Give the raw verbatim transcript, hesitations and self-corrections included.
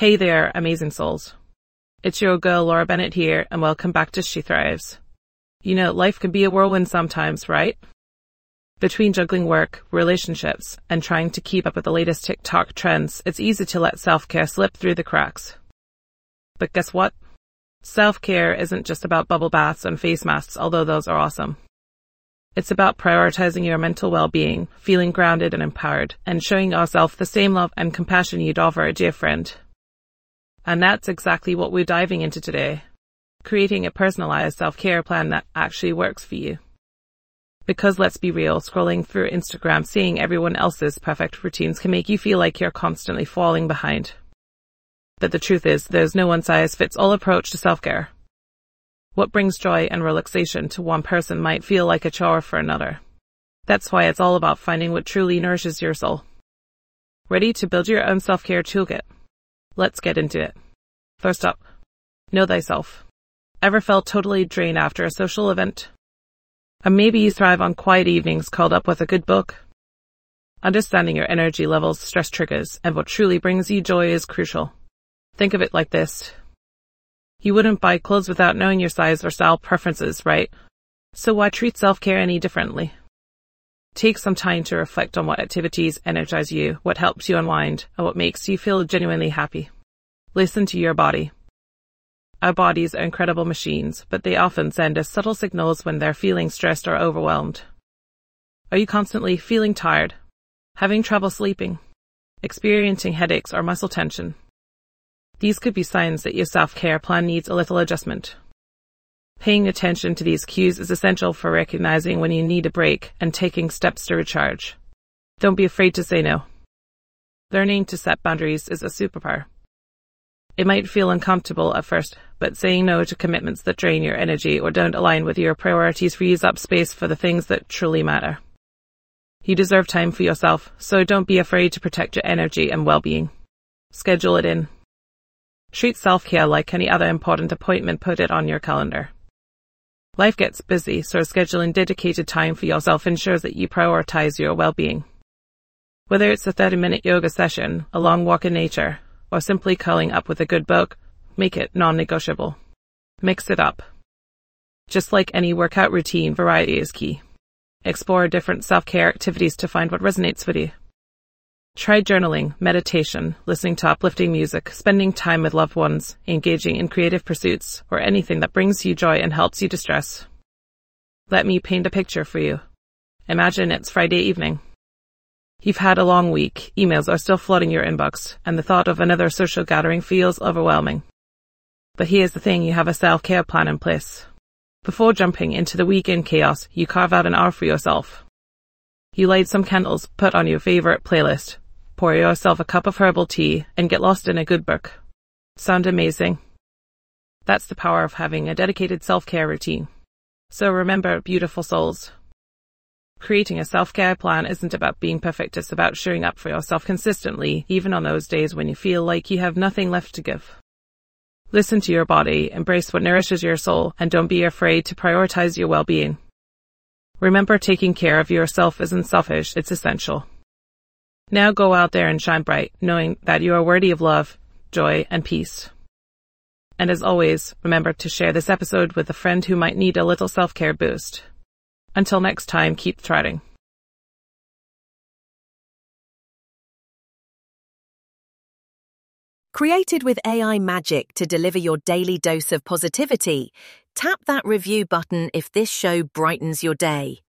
Hey there, amazing souls. It's your girl Laura Bennett here, and welcome back to She Thrives. You know, life can be a whirlwind sometimes, right? Between juggling work, relationships, and trying to keep up with the latest TikTok trends, it's easy to let self-care slip through the cracks. But guess what? Self-care isn't just about bubble baths and face masks, although those are awesome. It's about prioritizing your mental well-being, feeling grounded and empowered, and showing yourself the same love and compassion you'd offer a dear friend. And that's exactly what we're diving into today. Creating a personalized self-care plan that actually works for you. Because let's be real, scrolling through Instagram, seeing everyone else's perfect routines can make you feel like you're constantly falling behind. But the truth is, there's no one-size-fits-all approach to self-care. What brings joy and relaxation to one person might feel like a chore for another. That's why it's all about finding what truly nourishes your soul. Ready to build your own self-care toolkit? Let's get into it. First up, know thyself. Ever felt totally drained after a social event? Or maybe you thrive on quiet evenings curled up with a good book? Understanding your energy levels, stress triggers, and what truly brings you joy is crucial. Think of it like this. You wouldn't buy clothes without knowing your size or style preferences, right? So why treat self-care any differently? Take some time to reflect on what activities energize you, what helps you unwind, and what makes you feel genuinely happy. Listen to your body. Our bodies are incredible machines, but they often send us subtle signals when they're feeling stressed or overwhelmed. Are you constantly feeling tired? Having trouble sleeping? Experiencing headaches or muscle tension? These could be signs that your self-care plan needs a little adjustment. Paying attention to these cues is essential for recognizing when you need a break and taking steps to recharge. Don't be afraid to say no. Learning to set boundaries is a superpower. It might feel uncomfortable at first, but saying no to commitments that drain your energy or don't align with your priorities frees up space for the things that truly matter. You deserve time for yourself, so don't be afraid to protect your energy and well-being. Schedule it in. Treat self-care like any other important appointment. Put it on your calendar. Life gets busy, so scheduling dedicated time for yourself ensures that you prioritize your well-being. Whether it's a thirty-minute yoga session, a long walk in nature, or simply curling up with a good book, make it non-negotiable. Mix it up. Just like any workout routine, variety is key. Explore different self-care activities to find what resonates with you. Try journaling, meditation, listening to uplifting music, spending time with loved ones, engaging in creative pursuits, or anything that brings you joy and helps you distress. Let me paint a picture for you. Imagine it's Friday evening. You've had a long week, emails are still flooding your inbox, and the thought of another social gathering feels overwhelming. But here's the thing, you have a self-care plan in place. Before jumping into the weekend chaos, you carve out an hour for yourself. You light some candles, put on your favorite playlist, pour yourself a cup of herbal tea, and get lost in a good book. Sound amazing? That's the power of having a dedicated self-care routine. So remember, beautiful souls, creating a self-care plan isn't about being perfect, it's about showing up for yourself consistently, even on those days when you feel like you have nothing left to give. Listen to your body, embrace what nourishes your soul, and don't be afraid to prioritize your well-being. Remember, taking care of yourself isn't selfish, it's essential. Now go out there and shine bright, knowing that you are worthy of love, joy, and peace. And as always, remember to share this episode with a friend who might need a little self-care boost. Until next time, keep thriving. Created with A I magic to deliver your daily dose of positivity, tap that review button if this show brightens your day.